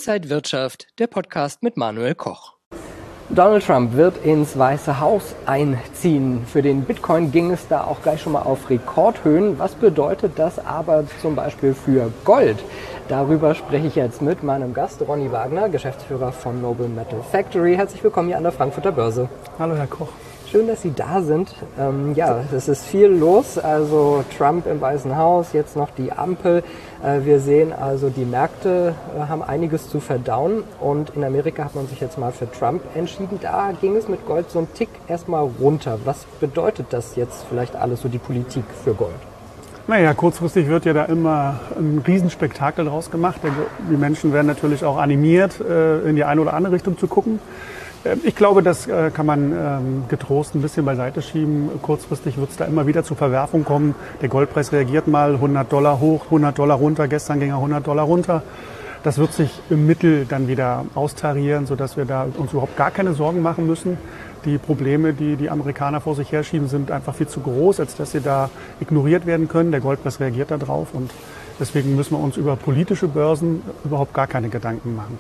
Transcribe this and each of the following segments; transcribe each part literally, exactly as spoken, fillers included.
Inside Wirtschaft, der Podcast mit Manuel Koch. Donald Trump wird ins Weiße Haus einziehen. Für den Bitcoin ging es da auch gleich schon mal auf Rekordhöhen. Was bedeutet das aber zum Beispiel für Gold? Darüber spreche ich jetzt mit meinem Gast Ronny Wagner, Geschäftsführer von Noble Metal Factory. Herzlich willkommen hier an der Frankfurter Börse. Hallo Herr Koch. Schön, dass Sie da sind. Ähm, ja, es ist viel los. Also Trump im Weißen Haus, jetzt noch die Ampel. Äh, wir sehen also, die Märkte äh, haben einiges zu verdauen. Und in Amerika hat man sich jetzt mal für Trump entschieden. Da ging es mit Gold so einen Tick erstmal runter. Was bedeutet das jetzt vielleicht alles so, die Politik für Gold? Naja, kurzfristig wird ja da immer ein Riesenspektakel draus gemacht. Die Menschen werden natürlich auch animiert, in die eine oder andere Richtung zu gucken. Ich glaube, das kann man getrost ein bisschen beiseite schieben. Kurzfristig wird es da immer wieder zu Verwerfungen kommen. Der Goldpreis reagiert mal hundert Dollar hoch, hundert Dollar runter. Gestern ging er hundert Dollar runter. Das wird sich im Mittel dann wieder austarieren, sodass wir da uns überhaupt gar keine Sorgen machen müssen. Die Probleme, die die Amerikaner vor sich herschieben, sind einfach viel zu groß, als dass sie da ignoriert werden können. Der Goldpreis reagiert da drauf und deswegen müssen wir uns über politische Börsen überhaupt gar keine Gedanken machen.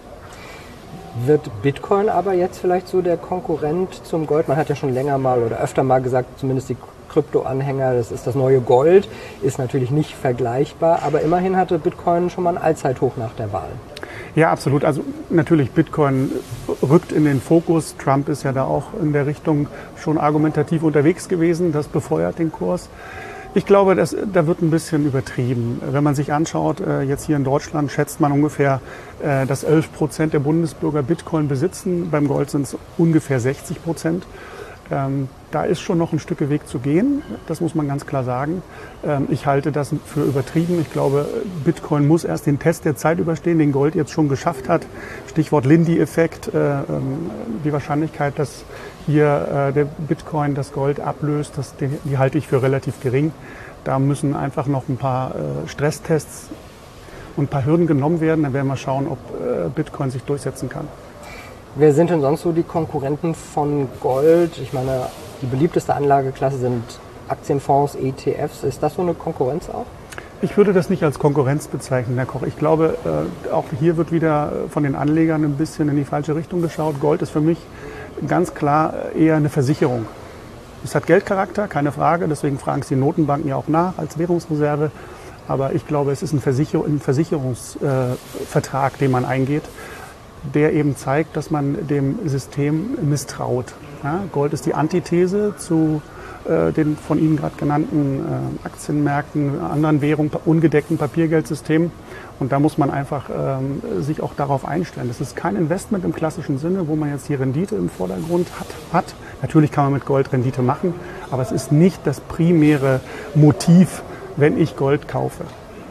Wird Bitcoin aber jetzt vielleicht so der Konkurrent zum Gold? Man hat ja schon länger mal oder öfter mal gesagt, zumindest die Krypto-Anhänger, das ist das neue Gold, ist natürlich nicht vergleichbar, aber immerhin hatte Bitcoin schon mal ein Allzeithoch nach der Wahl. Ja, absolut. Also natürlich, Bitcoin rückt in den Fokus. Trump ist ja da auch in der Richtung schon argumentativ unterwegs gewesen. Das befeuert den Kurs. Ich glaube, das, da wird ein bisschen übertrieben. Wenn man sich anschaut, jetzt hier in Deutschland schätzt man ungefähr, dass elf Prozent der Bundesbürger Bitcoin besitzen. Beim Gold sind es ungefähr sechzig Prozent. Ähm, da ist schon noch ein Stück Weg zu gehen, das muss man ganz klar sagen. Ähm, ich halte das für übertrieben. Ich glaube, Bitcoin muss erst den Test der Zeit überstehen, den Gold jetzt schon geschafft hat. Stichwort Lindy-Effekt, äh, ähm, die Wahrscheinlichkeit, dass hier äh, der Bitcoin das Gold ablöst, das, die, die halte ich für relativ gering. Da müssen einfach noch ein paar äh, Stresstests und ein paar Hürden genommen werden. Dann werden wir schauen, ob äh, Bitcoin sich durchsetzen kann. Wer sind denn sonst so die Konkurrenten von Gold? Ich meine, die beliebteste Anlageklasse sind Aktienfonds, E T Fs. Ist das so eine Konkurrenz auch? Ich würde das nicht als Konkurrenz bezeichnen, Herr Koch. Ich glaube, auch hier wird wieder von den Anlegern ein bisschen in die falsche Richtung geschaut. Gold ist für mich ganz klar eher eine Versicherung. Es hat Geldcharakter, keine Frage. Deswegen fragen es die Notenbanken ja auch nach als Währungsreserve. Aber ich glaube, es ist ein, Versicher- ein Versicherungsvertrag, den man eingeht, der eben zeigt, dass man dem System misstraut. Ja, Gold ist die Antithese zu äh, den von Ihnen gerade genannten äh, Aktienmärkten, anderen Währungen, ungedeckten Papiergeldsystemen. Und da muss man einfach ähm, sich auch darauf einstellen. Das ist kein Investment im klassischen Sinne, wo man jetzt die Rendite im Vordergrund hat. hat. Natürlich kann man mit Gold Rendite machen, aber es ist nicht das primäre Motiv, wenn ich Gold kaufe.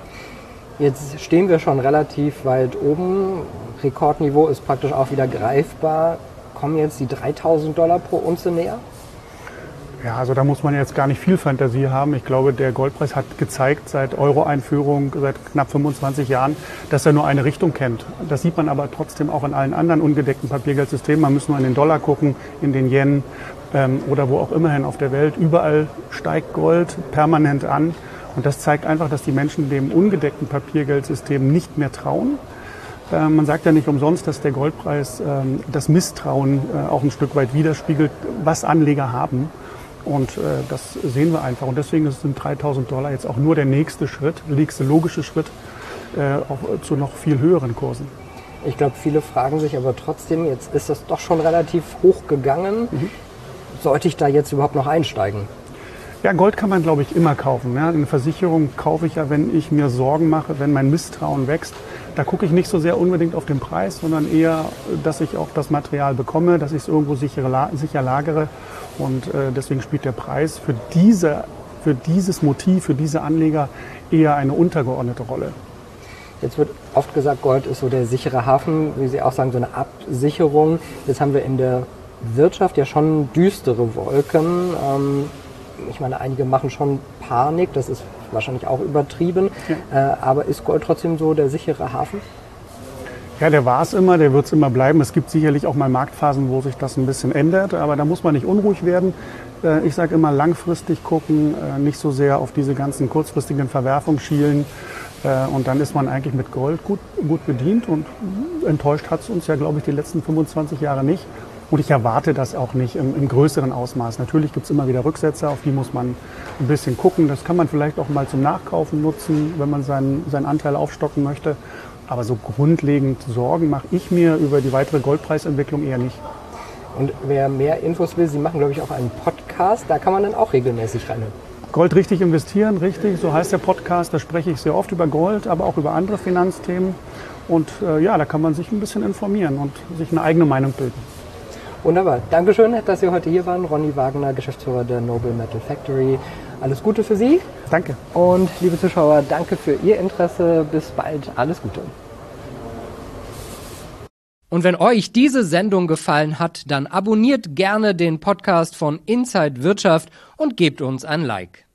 Jetzt stehen wir schon relativ weit oben. Rekordniveau ist praktisch auch wieder greifbar. Kommen jetzt die dreitausend Dollar pro Unze näher? Ja, also da muss man jetzt gar nicht viel Fantasie haben. Ich glaube, der Goldpreis hat gezeigt seit Euro-Einführung, seit knapp fünfundzwanzig Jahren, dass er nur eine Richtung kennt. Das sieht man aber trotzdem auch in allen anderen ungedeckten Papiergeldsystemen. Man muss nur in den Dollar gucken, in den Yen ähm, oder wo auch immerhin auf der Welt. Überall steigt Gold permanent an. Und das zeigt einfach, dass die Menschen dem ungedeckten Papiergeldsystem nicht mehr trauen. Äh, man sagt ja nicht umsonst, dass der Goldpreis äh, das Misstrauen äh, auch ein Stück weit widerspiegelt, was Anleger haben. Und äh, das sehen wir einfach. Und deswegen sind dreitausend Dollar jetzt auch nur der nächste Schritt, der nächste logische Schritt äh, auch zu noch viel höheren Kursen. Ich glaube, viele fragen sich aber trotzdem, jetzt ist das doch schon relativ hoch gegangen. Mhm. Sollte ich da jetzt überhaupt noch einsteigen? Ja, Gold kann man, glaube ich, immer kaufen. Ja. Eine Versicherung kaufe ich ja, wenn ich mir Sorgen mache, wenn mein Misstrauen wächst. Da gucke ich nicht so sehr unbedingt auf den Preis, sondern eher, dass ich auch das Material bekomme, dass ich es irgendwo sicher, sicher lagere. Und äh, deswegen spielt der Preis für, diese, für dieses Motiv, für diese Anleger eher eine untergeordnete Rolle. Jetzt wird oft gesagt, Gold ist so der sichere Hafen, wie Sie auch sagen, so eine Absicherung. Jetzt haben wir in der Wirtschaft ja schon düstere Wolken. Ähm, Ich meine, einige machen schon Panik, das ist wahrscheinlich auch übertrieben. Ja. Äh, aber ist Gold trotzdem so der sichere Hafen? Ja, der war es immer, der wird es immer bleiben. Es gibt sicherlich auch mal Marktphasen, wo sich das ein bisschen ändert, aber da muss man nicht unruhig werden. Äh, ich sage immer langfristig gucken, äh, nicht so sehr auf diese ganzen kurzfristigen Verwerfungen schielen. Und dann ist man eigentlich mit Gold gut, gut bedient und enttäuscht hat es uns ja, glaube ich, die letzten fünfundzwanzig Jahre nicht. Und ich erwarte das auch nicht im, im größeren Ausmaß. Natürlich gibt es immer wieder Rücksetzer, auf die muss man ein bisschen gucken. Das kann man vielleicht auch mal zum Nachkaufen nutzen, wenn man seinen, seinen Anteil aufstocken möchte. Aber so grundlegend Sorgen mache ich mir über die weitere Goldpreisentwicklung eher nicht. Und wer mehr Infos will, Sie machen, glaube ich, auch einen Podcast. Da kann man dann auch regelmäßig reinhören. Gold richtig investieren, richtig, so heißt der Podcast. Da spreche ich sehr oft über Gold, aber auch über andere Finanzthemen. Und äh, ja, da kann man sich ein bisschen informieren und sich eine eigene Meinung bilden. Wunderbar. Dankeschön, dass Sie heute hier waren. Ronny Wagner, Geschäftsführer der Noble Metal Factory. Alles Gute für Sie. Danke. Und liebe Zuschauer, danke für Ihr Interesse. Bis bald. Alles Gute. Und wenn euch diese Sendung gefallen hat, dann abonniert gerne den Podcast von Inside Wirtschaft und gebt uns ein Like.